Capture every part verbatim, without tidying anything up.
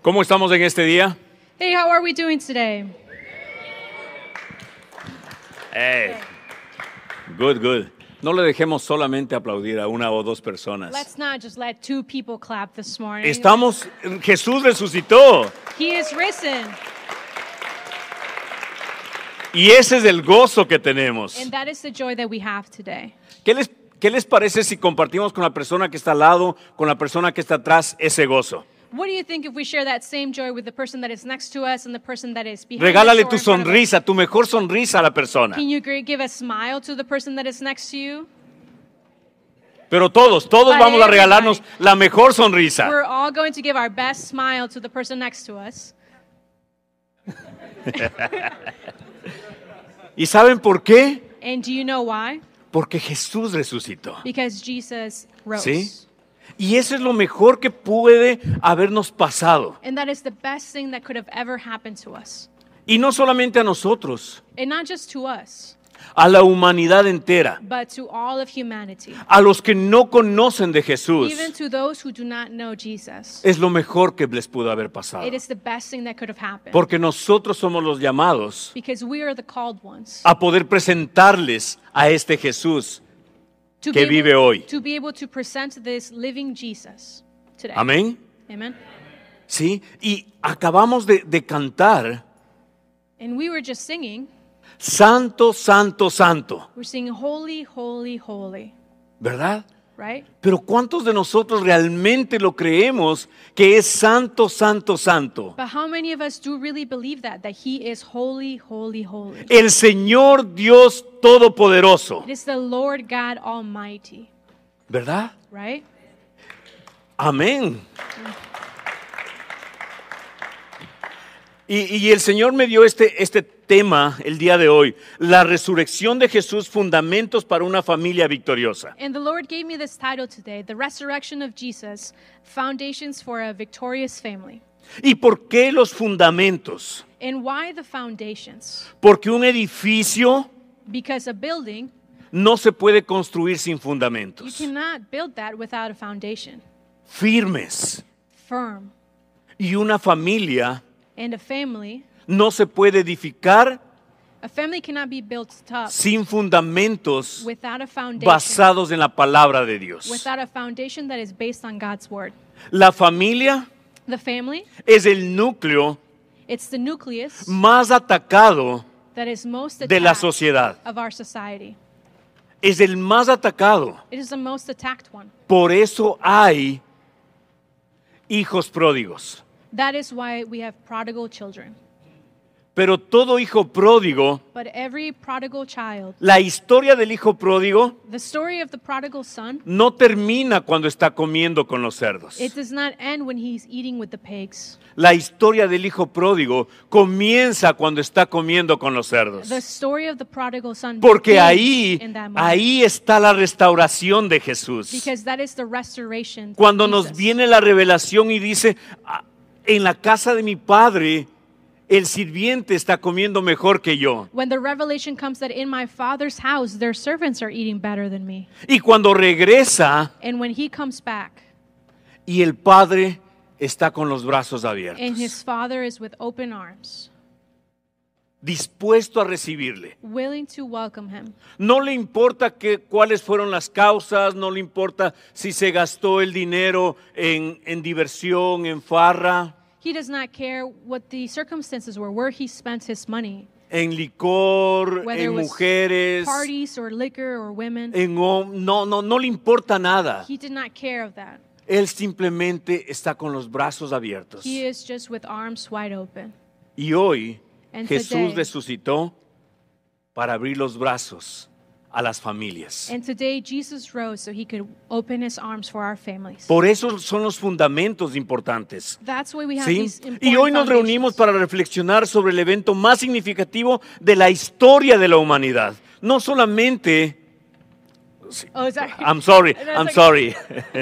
¿Cómo estamos en este día? Hey, how are we doing today? Hey. Good, good. No le dejemos solamente aplaudir a una o dos personas. Let's not just let two people clap this morning. Estamos, Jesús resucitó. He is risen. Y ese es el gozo que tenemos. And that is the joy that we have today. ¿Qué les, qué les parece si compartimos con la persona que está al lado, con la persona que está atrás, ese gozo? What do you think if we share that same joy with the person that is next to us and the person that is behind Regálale us or tu in front of us? sonrisa, tu mejor sonrisa a la persona. Can you gr- give a smile to the person that is next to you? Pero todos, todos But vamos a everybody. regalarnos la mejor sonrisa. We're all going to give our best smile to the person next to us. ¿Y saben por qué? And do you know why? Porque Jesús resucitó. Because Jesus rose. ¿Sí? Y eso es lo mejor que puede habernos pasado. And that is the best thing that could have ever happened to us. Y no solamente a nosotros, And not just to us, a la humanidad entera, but to all of humanity. a los que no conocen de Jesús. Even to those who do not know Jesus. Es lo mejor que les pudo haber pasado. It is the best thing that could have happened. Porque nosotros somos los llamados Because we are the called ones. a poder presentarles a este Jesús. To que be vive able, hoy. To be able to present this living Jesus today. Amén. Amen. Sí, y acabamos de, de cantar, And we were just singing. Santo, Santo, Santo, We're singing holy, holy, holy. ¿verdad? Right? Pero ¿cuántos de nosotros realmente lo creemos que es Santo, Santo, Santo? But how many of us do really believe that? That He is holy, holy, holy. El Señor Dios Todopoderoso, It is the Lord God Almighty. ¿verdad? Right? Amén. Y, y el Señor me dio este, este tema el día de hoy, la resurrección de Jesús, fundamentos para una familia victoriosa. And the Lord gave me this title today, The Resurrection of Jesus, Foundations for a Victorious Family. ¿Y por qué los fundamentos? And why the foundations? Porque un edificio Because a building, no se puede construir sin you fundamentos cannot build that without a foundation. firmes. Firm. Y una familia And a family, no se puede edificar a family cannot be built up sin fundamentos without a foundation. basados en la palabra de Dios. Without a foundation that is based on God's word. La familia The family, es el núcleo it's the nucleus más atacado that is most de la attacked sociedad. of our society. Es el más atacado. It is the most attacked one. Por eso hay hijos pródigos. That is why we have prodigal children. Pero todo hijo pródigo, But every prodigal child, la historia del hijo pródigo the story of the prodigal son, no termina cuando está comiendo con los cerdos. it does not end when he's eating with the pigs. La historia del hijo pródigo comienza cuando está comiendo con los cerdos. The story of the prodigal son Porque begins ahí, in that moment. ahí está la restauración de Jesús. Because that is the restoration of Cuando nos Jesus. viene la revelación y dice, "Ah, en la casa de mi padre, el sirviente está comiendo mejor que yo. When the revelation comes that in my father's house, their servants are eating better than me. Y cuando regresa And when he comes back, y el padre está con los brazos and abiertos, his father is with open arms, dispuesto a recibirle. willing to welcome him. No le importa que, cuáles fueron las causas, no le importa si se gastó el dinero en, en diversión, en farra, He does not care what the circumstances were, where he spent his money, en licor, whether it en was mujeres, parties or liquor or women. en hom- no, no, no le importa nada. He did not care of that. Él simplemente está con los brazos abiertos. He is just with arms wide open. Y hoy And Jesús today- resucitó para abrir los brazos a las familias. And today Jesus rose so he could open his arms for our families. Por eso son los fundamentos importantes. That's why we have ¿Sí? these important Y hoy nos reunimos foundations. para reflexionar sobre el evento más significativo de la historia de la humanidad. No solamente... Oh, sorry. I'm sorry, That's I'm okay. sorry.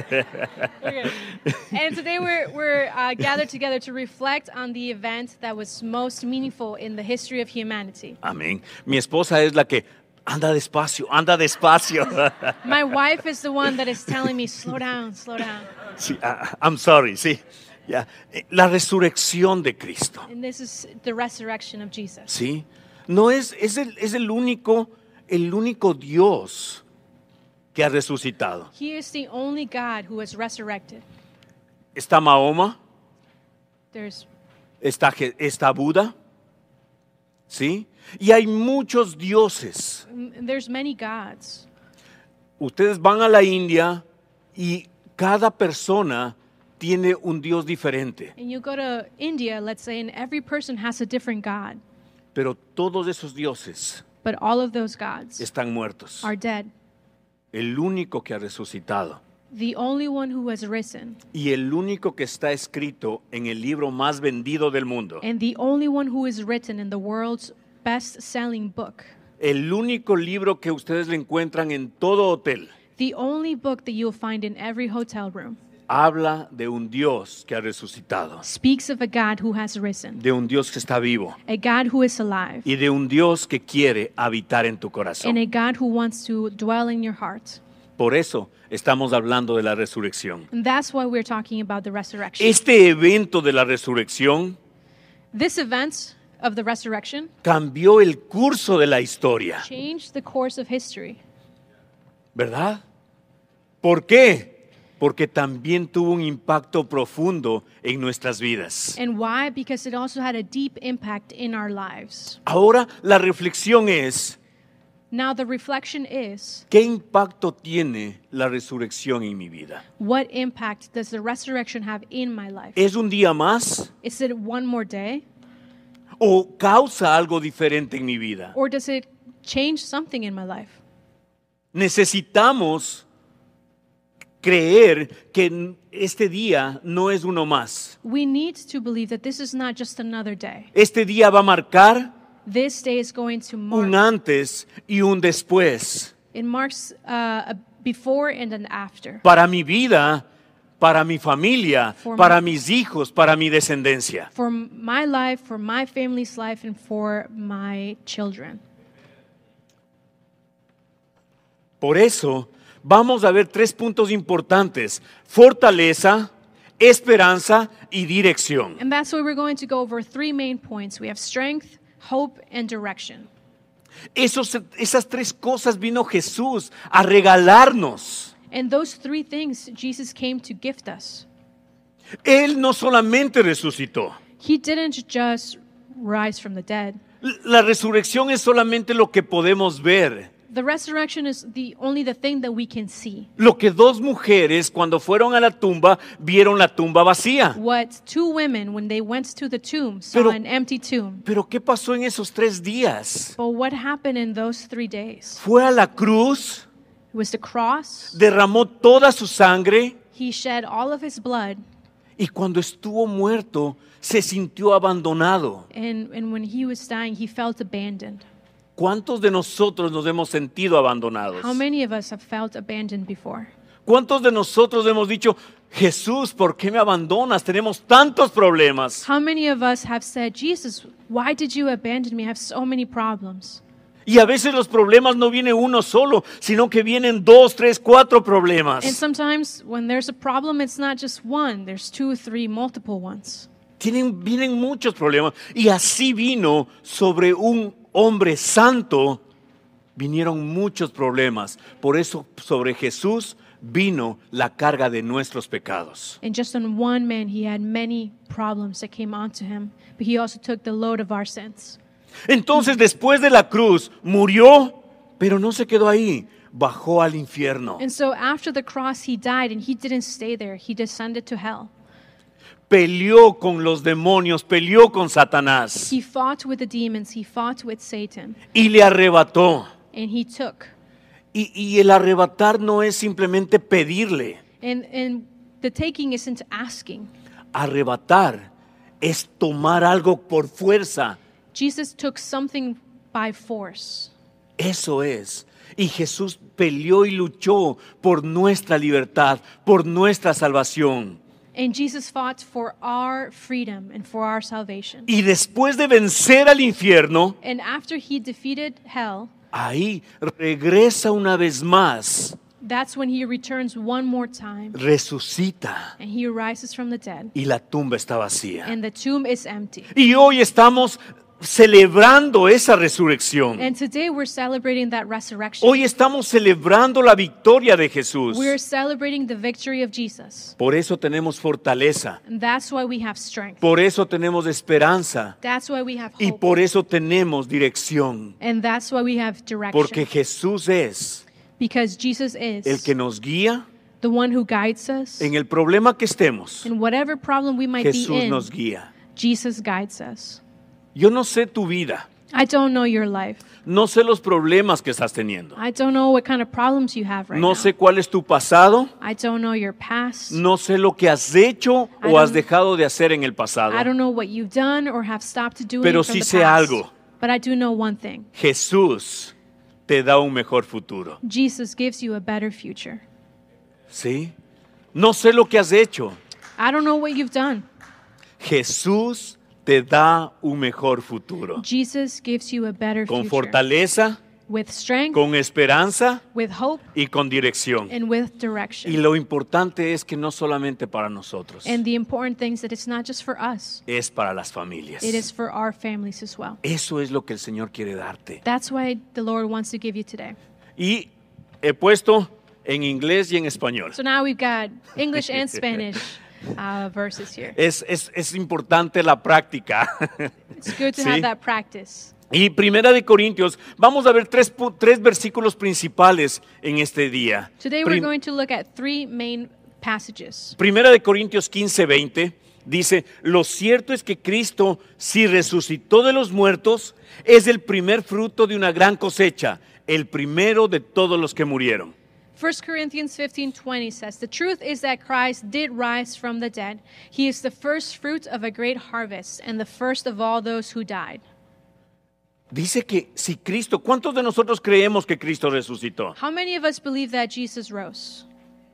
Okay. And today we're, we're uh, gathered together to reflect on the event that was most meaningful in the history of humanity. Amén. Mi esposa es la que anda despacio, anda despacio. My wife is the one that is telling me, slow down, slow down. Sí, ah, I'm sorry, sí. Ya, eh, la resurrección de Cristo. And this is the resurrection of Jesus. ¿Sí? No es, es el, es el único, el único Dios que ha resucitado. He is the only God who has resurrected. Está Mahoma, There's está, Je- está Buda, ¿sí? Y hay muchos dioses. mm, there's many gods. Ustedes van a la India y cada persona tiene un Dios diferente, And you go to India, let's say, and every person has a different God. pero todos esos dioses But all of those gods están muertos. are dead. El único que ha resucitado The only one who has risen y el único que está escrito en el libro más vendido del mundo, and the only one who is written in the world's best-selling book, el único libro que ustedes le encuentran en todo hotel, the only book that you'll find in every hotel room, habla de un Dios que ha resucitado, speaks of a God who has risen, de un Dios que está vivo a God who is alive, y de un Dios que quiere habitar en tu and corazón. a God who wants to dwell in your heart. Por eso estamos hablando de la resurrección. And that's why we're talking about the resurrection. Este evento de la resurrección This event of the resurrection cambió el curso de la historia, changed the course of history. ¿verdad? ¿Por qué? Porque también tuvo un impacto profundo en nuestras vidas. And why? Because it also had a deep impact in our lives. Ahora la reflexión es, Now the reflection is, ¿qué impacto tiene la resurrección en mi vida? what impact does the resurrection have in my life? ¿Es un día más Is it one more day? o causa algo diferente en mi vida? Or does it change something in my life? Necesitamos creer que este día no es uno más. We need to believe that this is not just another day. Este día va a marcar This day is going to un mark. antes y un después It marks uh, a before and an after. para mi vida, para mi familia, For para my- mis hijos, para mi descendencia. For my life, for my family's life, and for my children. Por eso vamos a ver tres puntos importantes: fortaleza, esperanza y dirección. And that's why we're going to go over three main points. We have strength, hope, and direction. Esos, esas tres cosas vino Jesús a regalarnos. And those three things Jesus came to gift us. Él no solamente resucitó. He didn't just rise from the dead. La resurrección es solamente lo que podemos ver. The resurrection is the only the thing that we can see. Lo que dos mujeres cuando fueron a la tumba vieron la tumba vacía. What two women, when they went to the tomb, saw Pero- an empty tomb. Pero ¿qué pasó en esos tres días? But what happened in those three days? Fue a la cruz, It was the cross. derramó toda su sangre He shed all of his blood. y cuando estuvo muerto se sintió abandonado. And, and when he was dying, he felt abandoned. ¿Cuántos de nosotros nos hemos sentido abandonados? How many of us have felt abandoned before? ¿Cuántos de nosotros hemos dicho, Jesús, ¿por qué me abandonas? Tenemos tantos problemas. How many of us have said, Jesus, why did you abandon me? I have so many problems. Y a veces los problemas no viene uno solo, sino que vienen dos, tres, cuatro problemas. And sometimes when there's a problem, it's not just one, there's two, three, multiple ones. Tienen, vienen muchos problemas. Y así vino sobre un hombre santo, vinieron muchos problemas. Por eso sobre Jesús vino la carga de nuestros pecados. And just on one man, he had many problems that came onto him, but he also took the load of our sins. Entonces después de la cruz murió, pero no se quedó ahí, bajó al infierno. And so after the cross, he died, and he didn't stay there. He descended to hell. Peleó con los demonios, peleó con Satanás He fought with the demons. He fought with Satan, y le arrebató. and he took. Y, y el arrebatar no es simplemente pedirle. And, and the taking isn't asking. Arrebatar es tomar algo por fuerza. Jesus took something by force. Eso es. Y Jesús peleó y luchó por nuestra libertad, por nuestra salvación. And Jesus fought for our freedom and for our salvation. Y después de vencer al infierno, And after he defeated hell, ahí regresa una vez más That's when he returns one more time resucita and he rises from the dead y la tumba está vacía. and the tomb is empty. Y hoy estamos celebrando esa resurrección. And today we're celebrating that resurrection. Hoy estamos celebrando la victoria de Jesús. We're celebrating the victory of Jesus. Por eso tenemos fortaleza. And that's why we have strength. Por eso tenemos esperanza. That's why we have Y hope. por eso tenemos dirección. And that's why we have direction. Porque Jesús es Because Jesus is el que nos guía the one who guides us. en el problema que estemos. In whatever problem we might be Jesús in, nos guía. Jesus guides us. Yo no sé tu vida. I don't know your life. No sé los problemas que estás teniendo. I don't know what kind of problems you have right No now. sé cuál es tu pasado. I don't know your past. No sé lo que has hecho I o has don't- dejado de hacer en el pasado. I don't know what you've done or have stopped doing Pero from sí the sé past. algo. But I do know one thing. Jesús te da un mejor futuro. Jesus gives you a better future. ¿Sí? No sé lo que has hecho. I don't know what you've done. Jesús te da un mejor futuro. Jesus gives you a better Con future. fortaleza, With strength, con esperanza with hope, y con dirección. and with Y direction. lo importante es que no solamente para nosotros, And the important thing is that it's not just for us. es para las familias. It is for our families as well. Eso es lo que el Señor quiere darte. That's why the Lord wants to give you today. Y he puesto en inglés y en español. So now we've got English and Spanish uh, verses here. Es, es, es importante la práctica. It's good to Sí. have that practice. Y Primera de Corintios, vamos a ver tres, pu- tres versículos principales en este día. Today we're Prim- going to look at three main passages. Primera de Corintios quince, veinte dice, lo cierto es que Cristo, si resucitó de los muertos, es el primer fruto de una gran cosecha, el primero de todos los que murieron. First Corinthians fifteen twenty says, the truth is that Christ did rise from the dead. He is the first fruit of a great harvest and the first of all those who died. Dice que si Cristo, ¿cuántos de nosotros creemos que Cristo resucitó? How many of us believe that Jesus rose?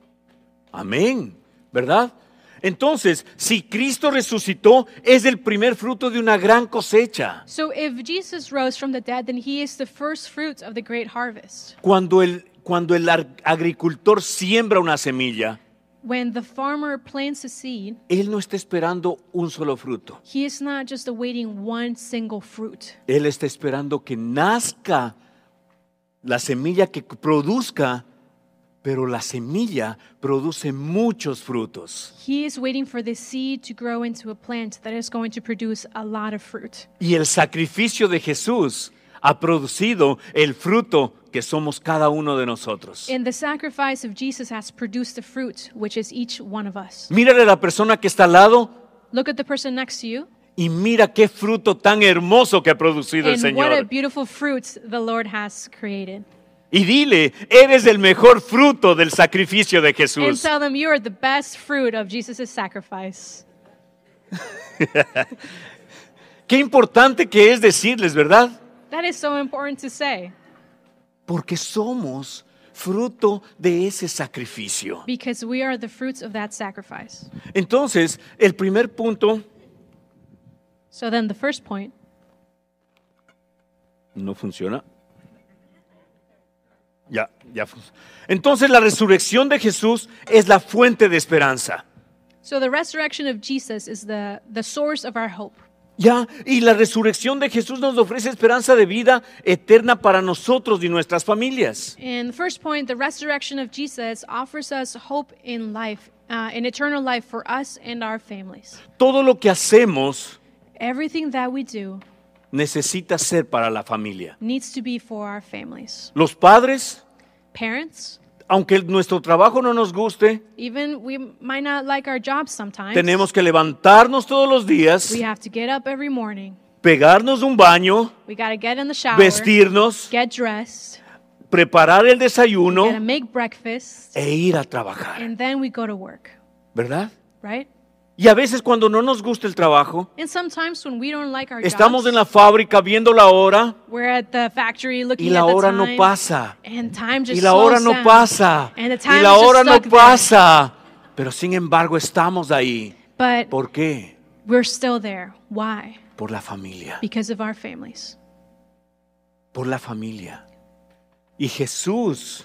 Amén, ¿verdad? Entonces, si Cristo resucitó, es el primer fruto de una gran cosecha. So if Jesus rose from the dead, then he is the first fruit of the great harvest. Cuando el, cuando el ar- agricultor siembra una semilla, When the farmer plants a seed, él no está esperando un solo fruto. he is not just awaiting one single fruit. Él está esperando que nazca la semilla que produzca, pero la semilla produce muchos frutos. He is waiting for the seed to grow into a plant that is going to produce a lot of fruit. Y el sacrificio de Jesús ha producido el fruto que somos cada uno de nosotros. And the sacrifice of Jesus has produced the fruit, which is each one of us. Mírale a la persona que está al lado Look at the person next to you, y mira qué fruto tan hermoso que ha producido el and what a Señor. beautiful fruit the Lord has created. Y dile, eres el mejor fruto del sacrificio de And Jesús. tell them you are the best fruit of Jesus' sacrifice. Qué importante que es decirles, ¿verdad? That is so important to say, Porque somos fruto de ese sacrificio. because we are the fruits of that sacrifice. Entonces, el primer punto So then the first point, no funciona. Ya, ya funciona. Entonces, la resurrección de Jesús es la fuente de esperanza. so the resurrection of Jesus is the, the source of our hope. Ya, y la resurrección de Jesús nos ofrece esperanza de vida eterna para nosotros y nuestras familias. And the first point, the resurrection of Jesus offers us hope in life, uh, in eternal life for us and our families. Todo lo que hacemos Everything that we do necesita ser para la familia. needs to be for our families. Los padres, Parents, aunque nuestro trabajo no nos guste, even we might not like our jobs sometimes. tenemos que levantarnos todos los días, We have to get up every morning. pegarnos un baño, We got to get in the shower, vestirnos, get dressed, preparar el got to desayuno make breakfast, e ir a trabajar, and then we go to work, ¿verdad? right? Y a veces cuando no nos gusta el trabajo, And sometimes when we don't like our estamos jobs, en la fábrica viendo la hora we're at the factory looking y la at the hora time, no pasa. and time just Y la hora slows no down, pasa. and the Y time la is just hora no stuck there. pasa. Pero sin embargo estamos ahí. But ¿Por qué? we're still there. Why? Por la familia. Because of our families. Por la familia. Y Jesús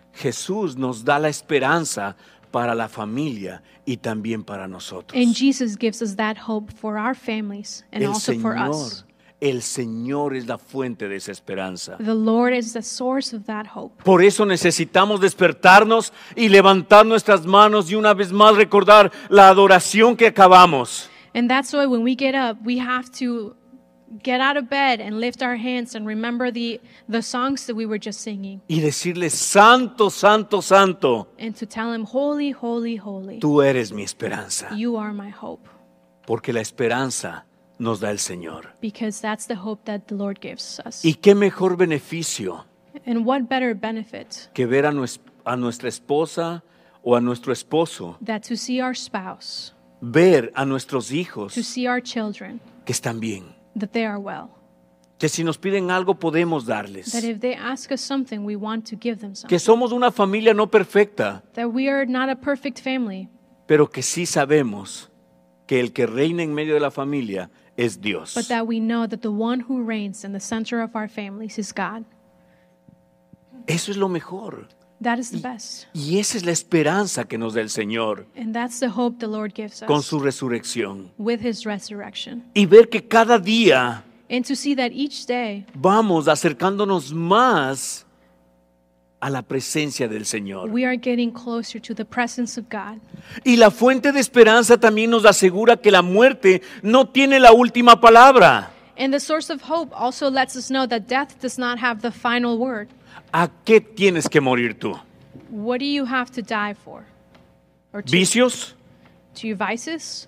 Jesús nos da la esperanza para la familia y también para nosotros. And Jesus gives us that hope for our families and El also for Señor, us. el Señor es la fuente de esa esperanza. The Lord is the source of that hope. Por eso necesitamos despertarnos y levantar nuestras manos y una vez más recordar la adoración que acabamos. And that's why when we get up, we have to get out of bed and lift our hands and remember the, the songs that we were just singing. Y decirle, Santo, Santo, Santo, And to tell him, holy, holy, holy, tú eres mi esperanza. you are my hope. Porque la esperanza nos da el Señor. Because that's the hope that the Lord gives us. ¿Y qué mejor beneficio And what better benefit que ver a, nues- a nuestra esposa o a nuestro esposo, that to see our spouse, ver a nuestros hijos to see our children, que están bien? that they are well. Que si nos piden algo podemos darles. That if they ask us something, we want to give them something. Que somos una familia no perfecta, That we are not a perfect family, pero que sí sabemos que el que reina en medio de la familia es Dios. but that we know that the one who reigns in the center of our families is God. Eso es lo mejor. That is the best. Y esa es la esperanza que nos da el Señor And that's the hope the Lord gives con us su resurrección. with his resurrection. Y ver que cada día And to see that each day vamos acercándonos más a la presencia del Señor. we are getting closer to the presence of God. Y la fuente de esperanza también nos asegura que la muerte no tiene la última palabra. And the source of hope also lets us know that death does not have the final word. ¿A qué tienes que morir tú? What do you have to die for? Or to, ¿Vicios? to your vices?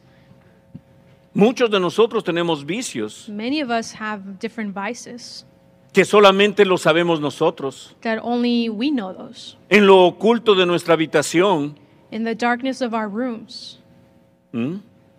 Muchos de nosotros tenemos vicios Many of us have different vices que solamente lo sabemos nosotros. that only we know those. En lo oculto de nuestra habitación, In the darkness of our rooms, ¿m?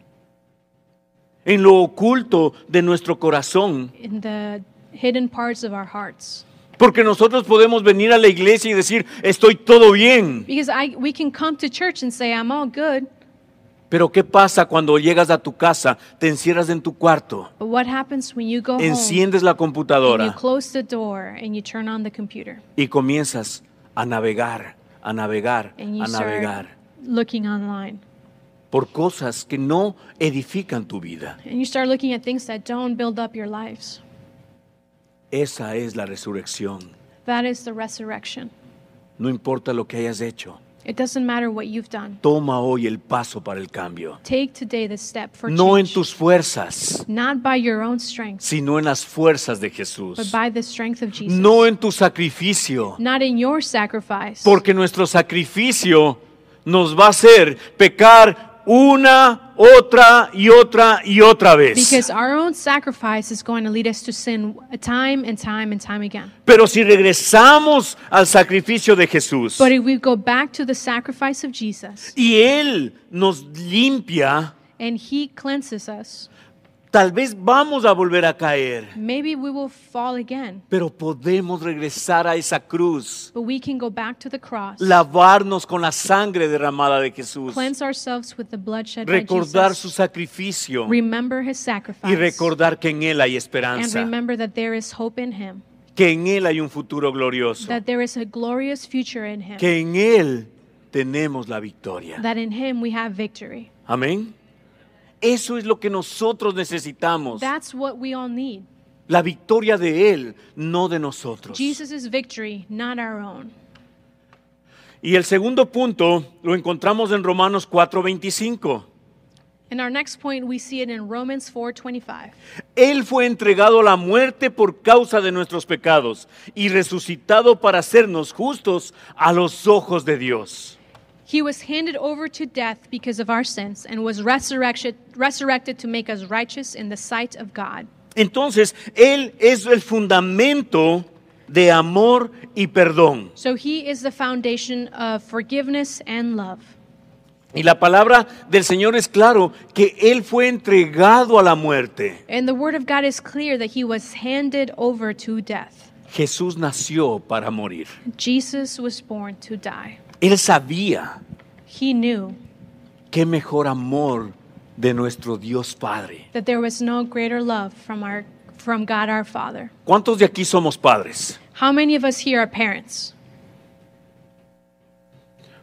En lo oculto de nuestro corazón. in the hidden parts of our hearts. Porque nosotros podemos venir a la iglesia y decir, estoy todo bien. Because I, we can come to church and say, I'm all good. Pero ¿qué pasa cuando llegas a tu casa, te encierras en tu cuarto, But what happens when you go home enciendes la and you computadora close the door and you turn on the computer y comienzas a navegar, a navegar, and you a start navegar looking online por cosas que no edifican tu vida? and you start looking at things that don't build up your lives? Esa es la resurrección. That is the resurrection. No importa lo que hayas hecho, It doesn't matter what you've done. toma hoy el paso para el cambio. Take today the step for No en change. tus fuerzas, Not by your own strength, sino en las fuerzas de but Jesús. by the strength of Jesus. No en tu sacrificio, Not in your sacrifice. porque nuestro sacrificio nos va a hacer pecar una, otra y otra y otra vez. Because our own sacrifice is going to lead us to sin time and time and time again. Pero si regresamos al sacrificio de Jesús But if we go back to the sacrifice of Jesus y Él nos limpia, and He cleanses us, tal vez vamos a volver a caer, maybe we will fall again. pero podemos regresar a esa cruz, But we can go back to the cross, lavarnos con la sangre derramada de Jesús, cleanse ourselves with the blood shed by recordar su Jesus, sacrificio remember His sacrifice, y recordar que en Él hay and esperanza, remember that there is hope in Him, que en Él hay un futuro glorioso, that there is a glorious future in Him, que en Él tenemos la victoria. that in Him we have victory. Amén. Eso es lo que nosotros necesitamos. That's what we all need. La victoria de Él, no de nosotros. Jesus' victory, not our own. Y el segundo punto lo encontramos en Romanos cuatro veinticinco. And our next point, we see it in Romans four twenty-five. Él fue entregado a la muerte por causa de nuestros pecados y resucitado para hacernos justos a los ojos de Dios. He was handed over to death because of our sins and was resurrected, resurrected to make us righteous in the sight of God. Entonces, Él es el fundamento de amor y perdón. So he is the foundation of forgiveness and love. Y la palabra del Señor es claro que Él fue entregado a la muerte. And the word of God is clear that he was handed over to death. Jesús nació para morir. Jesus was born to die. Él sabía He knew qué mejor amor de nuestro Dios Padre. that there was no greater love from our from God our Father. ¿Cuántos de aquí somos padres? How many of us here are parents?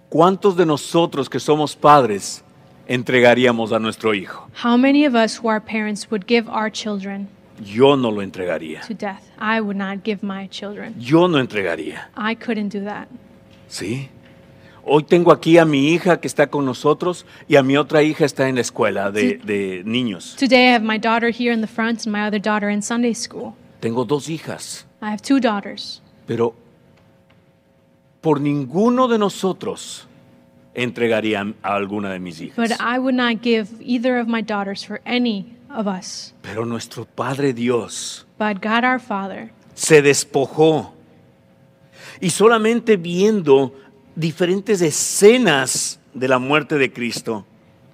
¿Cuántos de nosotros que somos padres entregaríamos a nuestro hijo? How many of us who are parents would give our children Yo no lo entregaría. to death? I would not give my children. Yo no entregaría. I couldn't do that. ¿Sí? Hoy tengo aquí a mi hija que está con nosotros y a mi otra hija está en la escuela de, Sí. de niños. Today I have my daughter here in the front and my other daughter in Sunday school. Tengo dos hijas, I have two daughters. pero por ninguno de nosotros entregaría a alguna de mis hijas. But I would not give either of my daughters for any of us. Pero nuestro Padre Dios But God our Father, se despojó y solamente viendo diferentes escenas de la muerte de Cristo,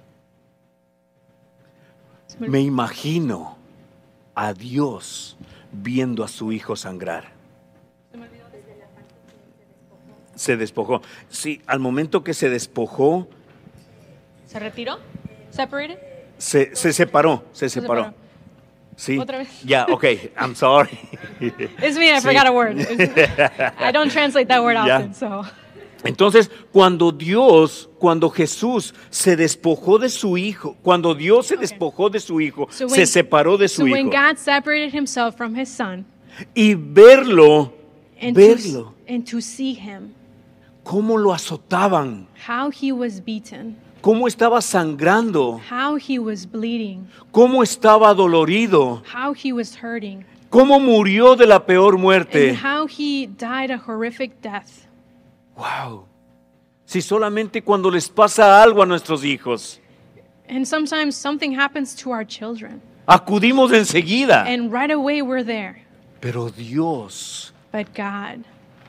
me imagino a Dios viendo a su hijo sangrar. Se despojó. Sí, al momento que se despojó, ¿se retiró? Separated? se, se separó, se separó. separó. Sí. Otra vez. Ya, ok, I'm sorry. It's me, I Sí. forgot a word. It's- I don't translate that word Ya. often, so. Entonces, cuando Dios, cuando Jesús se despojó de su hijo, cuando Dios se Okay. despojó de su hijo, So se when- separó de So su when hijo. God separated himself from his son Y verlo, and verlo, to, and to see him, cómo lo azotaban, how he was beaten, cómo estaba sangrando, how he was bleeding, cómo estaba dolorido, how he was hurting, cómo murió de la peor muerte. and how he died a horrific death. Wow. Si solamente cuando les pasa algo a nuestros hijos, And sometimes something happens to our children, acudimos enseguida. and right away we're there. Pero Dios, But God,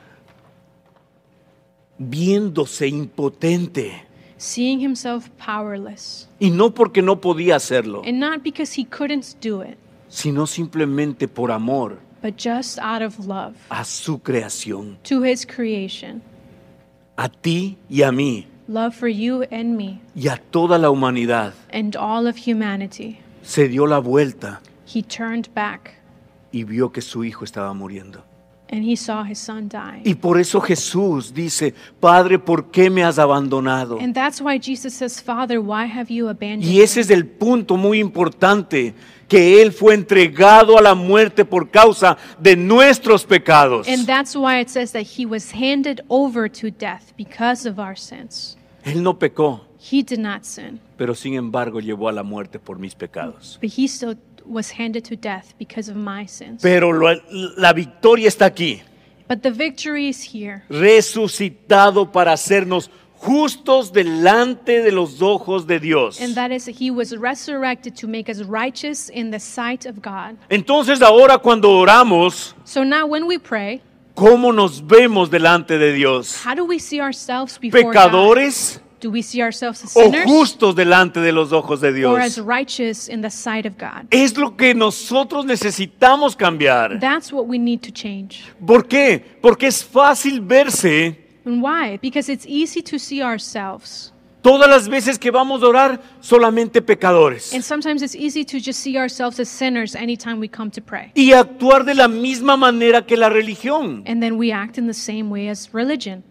viéndose impotente, seeing himself powerless, y no porque no podía hacerlo, and not because he couldn't do it, sino simplemente por amor but just out of love a su creación, to his creation, a ti y a mí, love for you and me, y a toda la humanidad. and all of humanity. Se dio la vuelta He turned back y vio que su hijo estaba muriendo. and he saw his son die. Y por eso Jesús dice, Padre, ¿por qué me has abandonado? And that's why Jesus says, Father, why have you abandoned Y ese me? es el punto muy importante, que Él fue entregado a la muerte por causa de nuestros pecados. And that's why it says that he was handed over to death because of our sins. Él no pecó, He did not sin, pero sin embargo llevó a la muerte por mis pecados. but he still was handed to death because of my sins. Pero lo- la victoria está aquí, But the victory is here, resucitado para hacernos justos delante de los ojos de Dios. and that is that he was resurrected to make us righteous in the sight of God. Entonces ahora cuando oramos, So now when we pray, ¿cómo nos vemos delante de Dios? how do we see ourselves before God? ¿Pecadores Do we see ourselves as o sinners justos delante de los ojos de or as Dios? righteous in the sight of God? Es lo que nosotros necesitamos cambiar. That's what we need to change. ¿Por qué? Porque es fácil verse And why? Because it's easy to see ourselves. todas las veces que vamos a orar solamente pecadores And sometimes it's easy to just see ourselves as sinners anytime we come to pray. y actuar de la misma manera que la religión. And then we act in the same way as religion.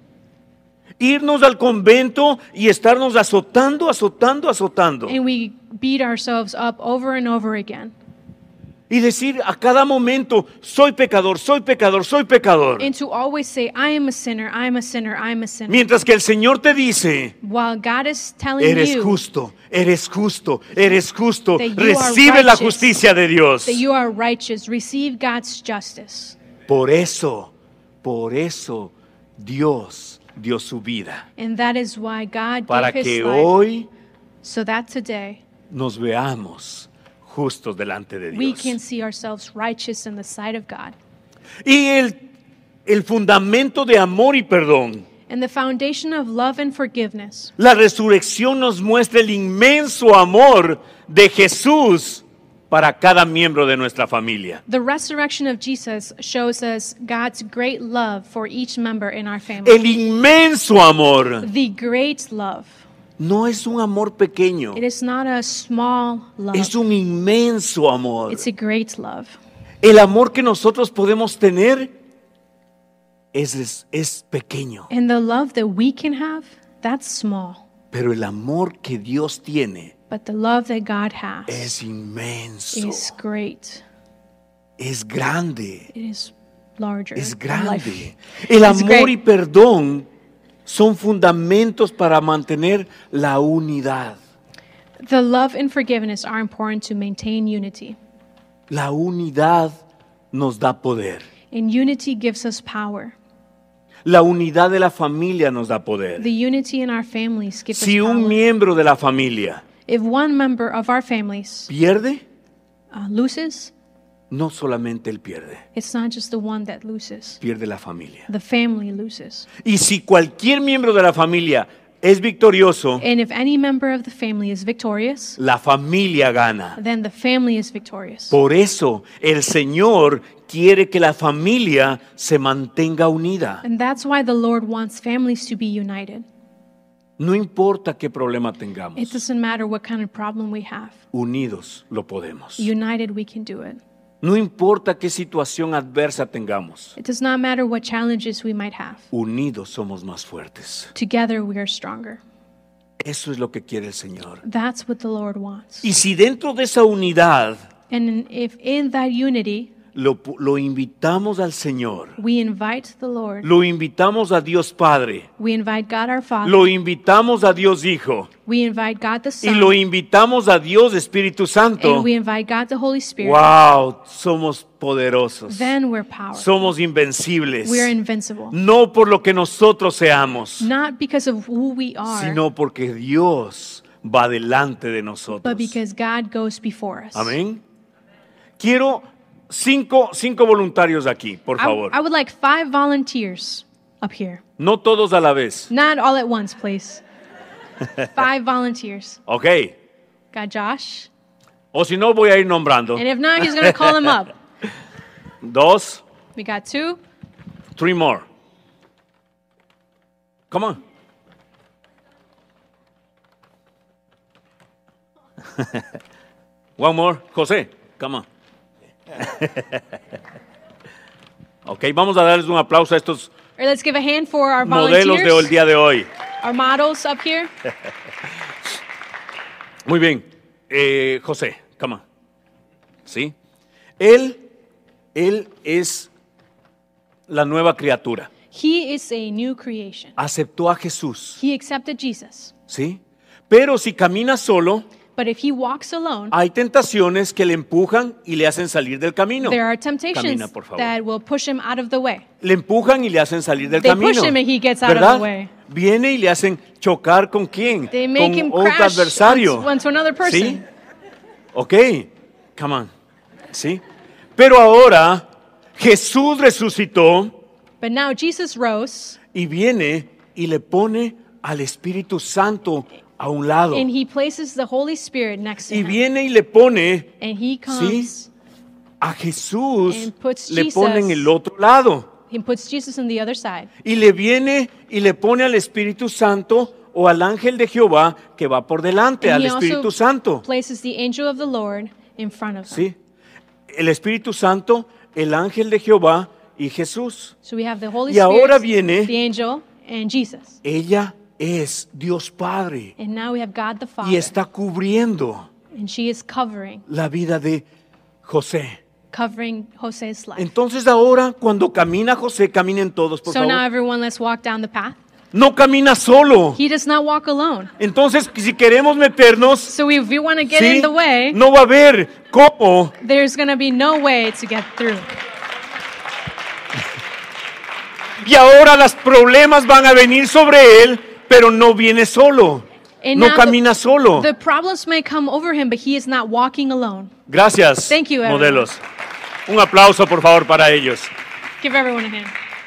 Irnos al convento y estarnos azotando, azotando, azotando. And we beat ourselves up over and over again. Y decir a cada momento, soy pecador, soy pecador, soy pecador. And to always say, I am a sinner, I am a sinner, I am a sinner. Mientras que el Señor te dice, While God is telling eres you justo, eres justo, eres justo, that you are recibe la righteous, justicia de Dios. that you are righteous, receive God's justice. Por eso, por eso Dios dio su vida. And that is why God Para gave his que life, hoy so that today nos veamos justos delante de we Dios. can see ourselves righteous in the sight of God. Y el, el fundamento de amor y perdón. And the foundation of love and forgiveness. La resurrección nos muestra el inmenso amor de Jesús para cada miembro de nuestra familia. The resurrection of Jesus shows us God's great love for each member in our family. El inmenso amor The great love. no es un amor pequeño, It is not a small love. es un inmenso amor. It's a great love. El amor que nosotros podemos tener es, es, es pequeño, And the love that we can have That's small. Pero el amor que Dios tiene But the love that God has es inmenso, is great. es grande, It is larger es than life. grande. El It's amor great. y perdón son fundamentos para mantener la unidad. The love and forgiveness are important to maintain unity. La unidad nos da poder. And unity gives us power. La unidad de la familia nos da poder. The unity in our families gives Si us un power. miembro de la familia If one member of our families pierde, uh, loses, no solamente él pierde, it's not just the one that loses. pierde la familia. The family loses. Y si cualquier miembro de la familia es victorioso, And if any member of the family is victorious, la familia gana. then the family is victorious. Por eso el Señor quiere que la familia se mantenga unida. And that's why the Lord wants families to be united. No importa qué problema It tengamos, doesn't matter what kind of problem we have. unidos lo podemos. United, we can do it. No importa qué situación adversa tengamos, It does not matter what challenges we might have. unidos somos más fuertes. Together, we are stronger. Eso es lo que quiere el Señor. That's what the Lord wants. Y si dentro de esa unidad And if in that unity, lo, lo invitamos al Señor, we invite the Lord, lo invitamos a Dios Padre, we invite God our Father, lo invitamos a Dios Hijo we invite God the y lo Son, invitamos a Dios Espíritu Santo, and we invite God the Holy Spirit, wow, somos poderosos, then we're powerful. somos invencibles, We're invincible. no por lo que nosotros seamos, Not because of who we are, sino porque Dios va delante de nosotros. but because God goes before us. Amén. Quiero cinco, cinco voluntarios aquí, por I, favor. I would like five volunteers up here. No todos a la vez. Not all at once, please. Five volunteers. Ok. Got Josh. O si no, voy a ir nombrando. And if not, he's going to call them up. Dos, We got two. three more. Come on. One more. José, come on. Ok, vamos a darles un aplauso a estos Or let's give a hand for our modelos del volunteers, día de hoy. our models up here. Muy bien. Eh, José, come on. ¿Sí? Él, él es la nueva criatura. He is a new creation. Aceptó a Jesús. He accepted Jesus. ¿Sí? Pero si camina solo, But if he walks alone, hay tentaciones que le empujan y le hacen salir del camino. there are temptations Camina, por favor. that will push him out of the way. Le empujan y le hacen salir del They camino. push him and he gets out of ¿Verdad? the way. Viene y le hacen chocar con quién? They make Con him otro crash adversario. onto, onto another person. ¿Sí? Ok, come on. ¿Sí? Pero ahora Jesús resucitó But now Jesus rose y viene y le pone al Espíritu Santo a un lado. and he places the Holy Spirit next to Y him. viene y le pone And he comes, a Jesús, And puts le Jesus- pone en el otro lado. he puts Jesus on the other side. Y le viene y le pone al Espíritu Santo o al ángel de Jehová que va por delante, And al he Espíritu also Santo. places the angel of the Lord in front of him. ¿Sí? El Espíritu Santo, el ángel de Jehová y Jesús. So we have the Holy Y ahora Spirit, viene- the angel, and Jesus. Ella es Dios Padre And now we have God the Father. y está cubriendo And she is covering, la vida de José. covering Jose's life. Entonces ahora cuando camina José, caminen todos, por So now favor. everyone, let's walk down the path. No camina solo. He does not walk alone. Entonces, si queremos meternos, So if we want to get ¿sí? in the way, no va a haber cómo. there's going to be no way to get through. Y ahora los problemas van a venir sobre él, pero no viene solo. And No now camina solo. The problems may come over him, but he is not walking alone. Gracias, Thank you, everyone. modelos. Un aplauso, por favor, para ellos. Give everyone a hand.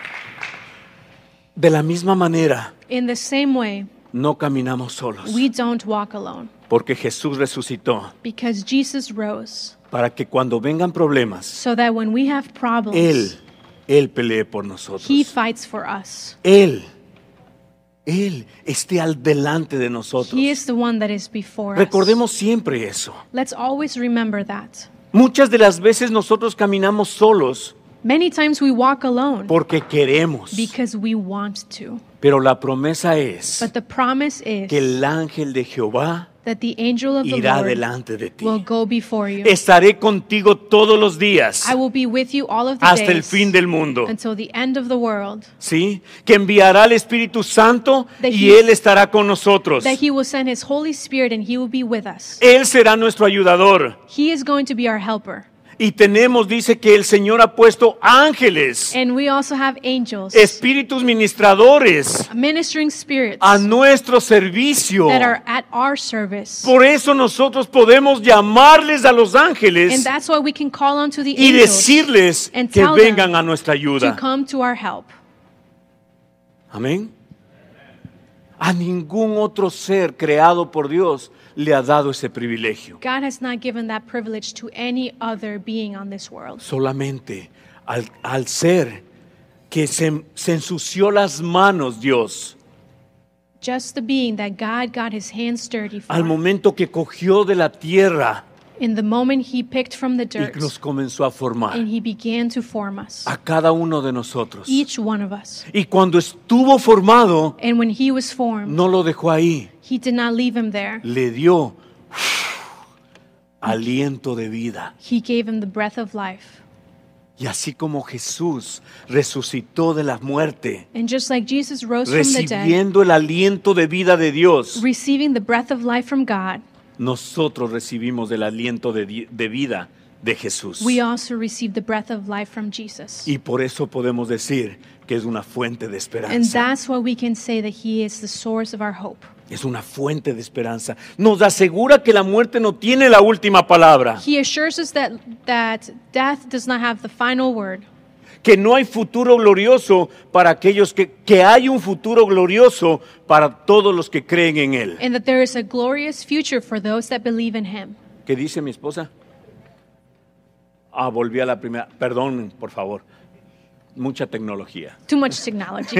De la misma manera, In the same way, no caminamos solos, we don't walk alone porque Jesús resucitó because Jesus rose para que cuando vengan problemas, so that when we have problems, Él, Él pelee por nosotros. he fights for us. Él, Él esté al delante de nosotros. He is the one that is before us. Recordemos siempre eso. Let's always remember that. Muchas de las veces nosotros caminamos solos Many times we walk alone porque queremos. because we want to. Pero la promesa es But the promise is que el ángel de Jehová that the angel of the irá Lord delante de ti. will go before you. Estaré contigo todos los días I will be with you all of the hasta el days fin del mundo. until the end of the world. ¿Sí? Que enviará al Espíritu Santo That y he- Él estará con nosotros. That he will send his Holy Spirit and he will be with us. Él será nuestro ayudador. He is going to be our helper. Y tenemos, dice que el Señor ha puesto ángeles, And we also have angels, espíritus ministradores ministering spirits a nuestro servicio. that are at our service. Por eso nosotros podemos llamarles a los And ángeles that's why we can call unto the y angels decirles and que tell them vengan a nuestra to ayuda. come to our help. Amén. A ningún otro ser creado por Dios le ha dado ese privilegio. God has not given that privilege to any other being on this world. Solamente al, al ser que se, se ensució las manos Dios, Just the being that God got his hands dirty for. al momento que cogió de la tierra In the moment he picked from the y dirt nos comenzó a formar and he began to form us, a cada uno de nosotros. each one of us. Y cuando estuvo formado, And when he was formed, no lo dejó ahí, he did not leave him there. le dio aliento de vida. He gave him the breath of life. Y así como Jesús resucitó de la muerte, And just like Jesus rose from the dead, recibiendo el aliento de vida de Dios, receiving the breath of life from God, nosotros recibimos el aliento de, di- de vida de Jesús. we also receive the breath of life from Jesus. Y por eso podemos decir que es una fuente de And esperanza. that's why we can say that he is the source of our hope. Es una fuente de esperanza. Nos asegura que la muerte no tiene la última palabra, He assures us that, that death does not have the final word, que no hay futuro glorioso para aquellos que, que hay un futuro glorioso para todos los que creen en Él. and that there is a glorious future for those that believe in him. ¿Qué dice mi esposa? Ah, volví a la primera. Perdón, por favor. Mucha tecnología. Too much technology.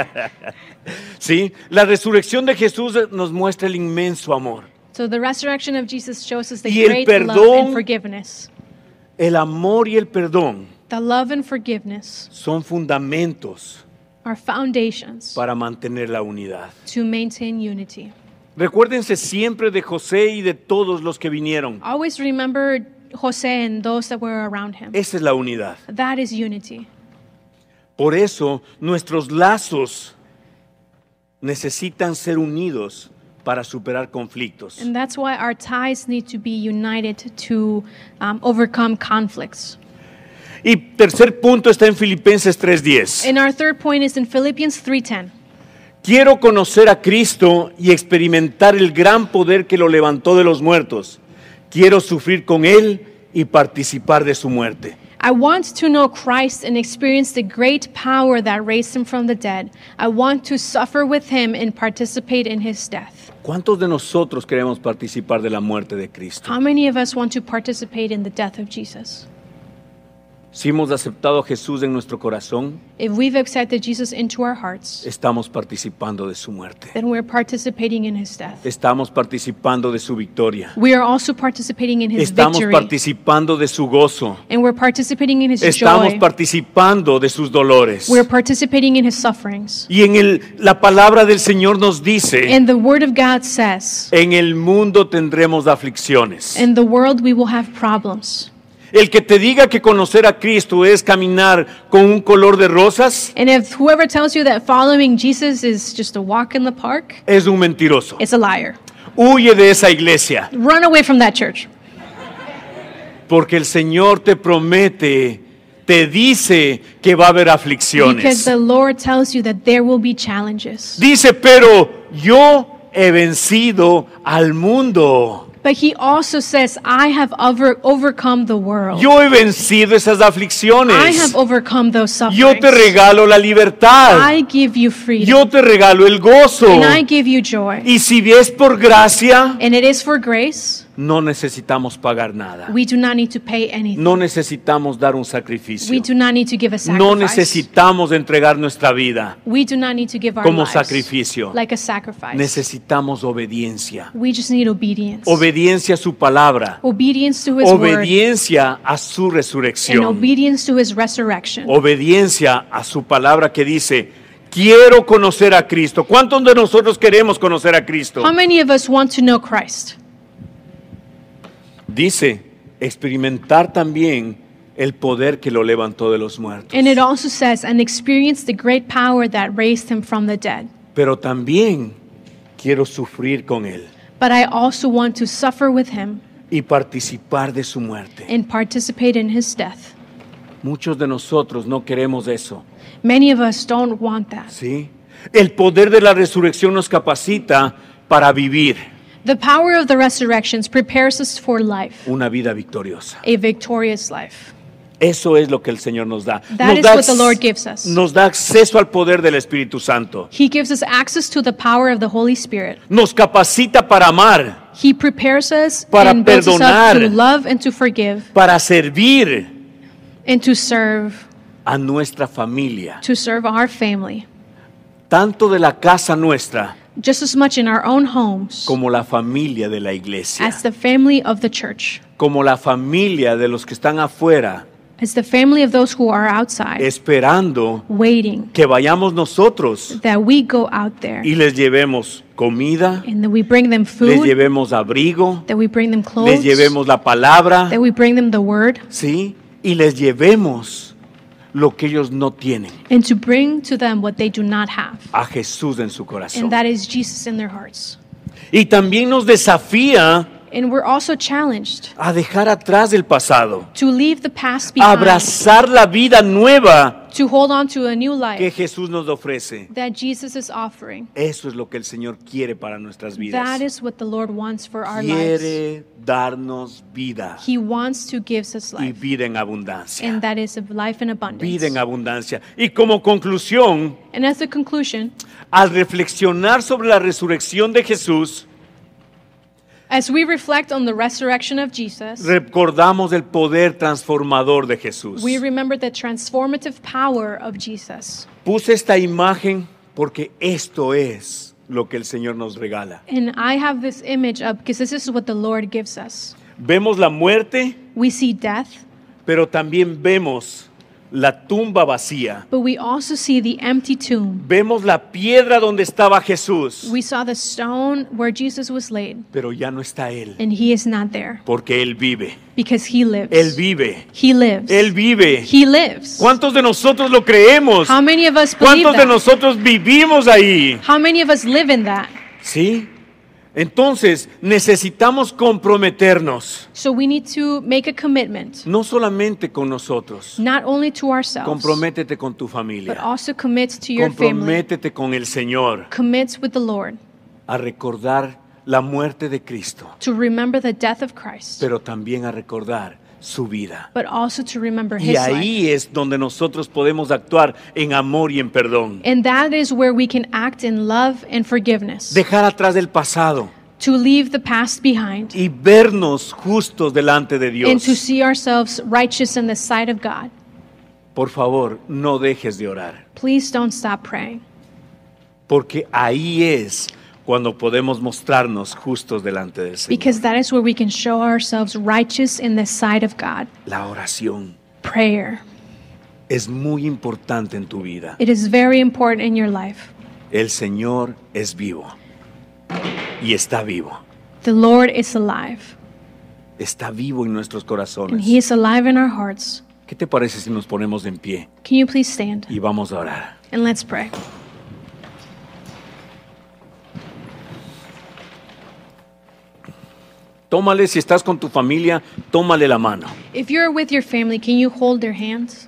Sí, la resurrección de Jesús nos muestra el inmenso amor. So the resurrection of Jesus shows us the Y el great love perdón- and forgiveness. El amor y el perdón The love and forgiveness son fundamentos are foundations para mantener la unidad. to maintain unity. Recuérdense siempre de José y de todos los que vinieron. Always remember Jose and those that were around him. Esa es la unidad. That is unity. Por eso nuestros lazos necesitan ser unidos para superar conflictos. And that's why our ties need to be united to um, overcome conflicts. Y tercer punto está en Filipenses tres diez. And our third point is in Philippians three ten. Quiero conocer a Cristo y experimentar el gran poder que lo levantó de los muertos. Quiero sufrir con Él y participar de su muerte. I want to know Christ and experience the great power that raised him from the dead. I want to suffer with him and participate in his death. ¿Cuántos de nosotros queremos participar de la muerte de Cristo? How many of us want to participate in the death of Jesus? Si hemos aceptado a Jesús en nuestro corazón, If we've accepted Jesus into our hearts, estamos participando de su muerte. then we're participating in his death. Estamos participando de su victoria. We are also participating in his Estamos victory. participando de su gozo. And we're participating in his Estamos joy. participando de sus dolores. We're participating in his sufferings. Y en el, la palabra del Señor nos dice, And the word of God says, en el mundo tendremos aflicciones. in the world we will have problems. El que te diga que conocer a Cristo es caminar con un color de rosas, And if whoever tells you that following Jesus is just a walk in the park, es un mentiroso. it's a liar. Huye de esa iglesia, Run away from that church. porque el Señor te promete, te dice que va a haber Because aflicciones. the Lord tells you that there will be challenges. Dice, pero yo he vencido al mundo. But he also says, I have over, overcome the world. Yo he vencido esas I aflicciones. have overcome those sufferings. Yo te regalo la libertad. I give you freedom. Yo te regalo el gozo. And I give you joy. Y si es por gracia, And it is for grace. no necesitamos pagar nada. We do not need to pay anything. No necesitamos dar un We sacrificio. do not need to give a No sacrifice. necesitamos entregar nuestra vida We do not need to give our como lives sacrificio. like a sacrifice. Necesitamos obediencia. We just need obedience. Obediencia a su palabra. Obedience to his word. Obediencia a su And resurrección. obedience to his resurrection. Obediencia a su palabra que dice, quiero conocer a Cristo. ¿Cuántos de nosotros queremos conocer a Cristo? How many of us want to know Christ? Dice, experimentar también el poder que lo levantó de los muertos. And it also says, and experience the great power that raised him from the dead. Pero también quiero sufrir con Él But I also want to suffer with him y participar de su muerte. and participate in his death. Muchos de nosotros no queremos eso, Many of us don't want that. ¿sí? El poder de la resurrección nos capacita para vivir The power of the resurrections prepares us for life, una vida victoriosa. a victorious life. Eso es lo que el Señor nos da. That Nos is da, what the Lord gives us. nos da acceso al poder del Espíritu Santo. He gives us access to the power of the Holy Spirit. Nos capacita para amar, He prepares us Para and builds us up perdonar. to love and to forgive para servir and to serve, a nuestra familia, to serve our family, tanto de la casa nuestra just as much in our own homes como la familia de la iglesia, as the family of the church, como la familia de los que están afuera, as the family of those who are outside, esperando waiting que vayamos nosotros that we go out there y les llevemos comida, and that we bring them les food, llevemos abrigo, that we bring them les clothes, llevemos la palabra, that we bring them the word, ¿sí? Y les llevemos lo que ellos no tienen, and to bring to them what they do not have. a Jesús en su corazón. And that is Jesus in their hearts. Y también nos desafía And we're also challenged a dejar atrás el pasado, to leave the past a behind, abrazar la vida nueva to hold on to a new que life Jesús nos ofrece. that Jesus is offering. Eso es lo que el Señor quiere para nuestras That vidas. is what the Lord wants for our lives. Quiere darnos vida He wants to give us y life, vida en abundancia. and that is a life in Vida en abundance. abundancia. Y como conclusión, And as a conclusion, al reflexionar sobre la resurrección de Jesús, as we reflect on the resurrection of Jesus, recordamos el poder transformador de Jesús. we remember the transformative power of Jesus. Puse esta imagen porque esto es lo que el Señor nos regala. And I have this image up because this is what the Lord gives us. Vemos la muerte, We see death, pero también vemos la tumba vacía. but we also see the empty tomb. Vemos la piedra donde estaba Jesús, We saw the stone where Jesus was laid, pero ya no está Él, and he is not there porque Él vive. because he lives. Él vive. He lives. Él vive. He lives. ¿Cuántos de nosotros lo creemos? How many of us believe ¿Cuántos de that? nosotros vivimos ahí? How many of us live in that? ¿Sí? Entonces, necesitamos comprometernos, So we need to make a commitment, no solamente con nosotros. not only to ourselves, Comprométete con tu but familia. also commit to your family. Comprométete con el Señor Commit with the Lord a recordar la muerte de Cristo, to remember the death of Christ, pero también a recordar su vida. but also to remember Y his life. ahí es donde nosotros podemos actuar en amor y en perdón. And that is where we can act in love and forgiveness, Dejar atrás el pasado to leave the past behind y vernos justos delante de and to Dios. see ourselves righteous in the sight of God. Por favor, no dejes de orar, Please don't stop praying, porque ahí es cuando podemos mostrarnos justos delante del Señor. because that is where we can show ourselves righteous in the sight of God. La oración Prayer. es muy importante en tu vida. It is very important in your life. El Señor es vivo y está vivo. The Lord is alive, Está vivo en nuestros and corazones. He is alive in our hearts. ¿Qué te parece si nos ponemos en pie Can you please stand y vamos a orar? and let's pray? Tómale, si estás con tu familia, tómale la mano. If you're with your family, can you hold their hands?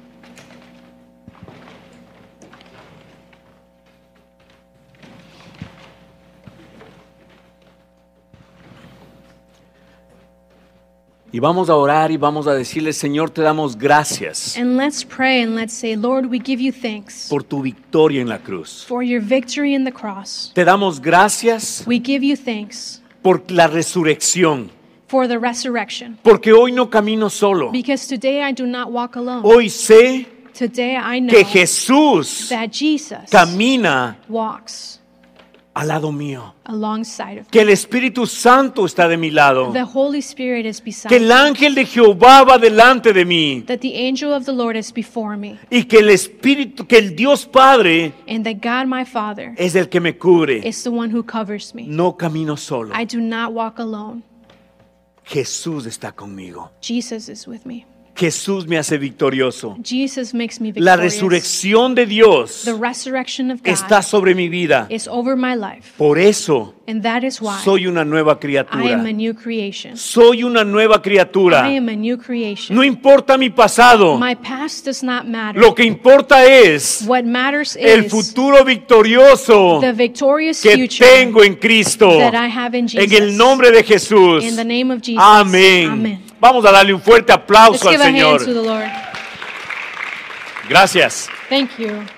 Y vamos a orar y vamos a decirle, Señor, te damos gracias And let's pray and let's say, Lord, we give you thanks por tu victoria en la cruz. for your victory in the cross. Te damos gracias We give you thanks por la resurrección, for the resurrection. porque hoy no camino solo. Because today I do not walk alone. Hoy sé Today I know que Jesús that Jesus camina walks al lado mío. alongside of Que el Espíritu Santo está de mi lado. me. The Holy Spirit is beside Que el me. ángel de Jehová va delante de mí. That the angel of the Lord is before me. Y que el Espíritu, que el Dios Padre And that God my Father es el que me cubre. is the one who covers me. No camino solo. I do not walk alone. Jesús está conmigo. Jesus is with me. Jesús me hace victorioso. Jesus makes me La victorious. resurrección de Dios The resurrection of God está sobre mi vida. is over my life. Por eso And that is why soy una nueva I am criatura. a new creation. Soy una nueva criatura. I am a new creation. No importa mi pasado. My past does not matter. Lo que importa es What matters el is futuro victorioso the victorious que future tengo en Cristo. that I have in Jesus. En el nombre de Jesús. In the name of Jesus. Amén. Amen. Vamos a darle un fuerte Let's aplauso al give a hand to Señor. the Lord. Gracias. Thank you.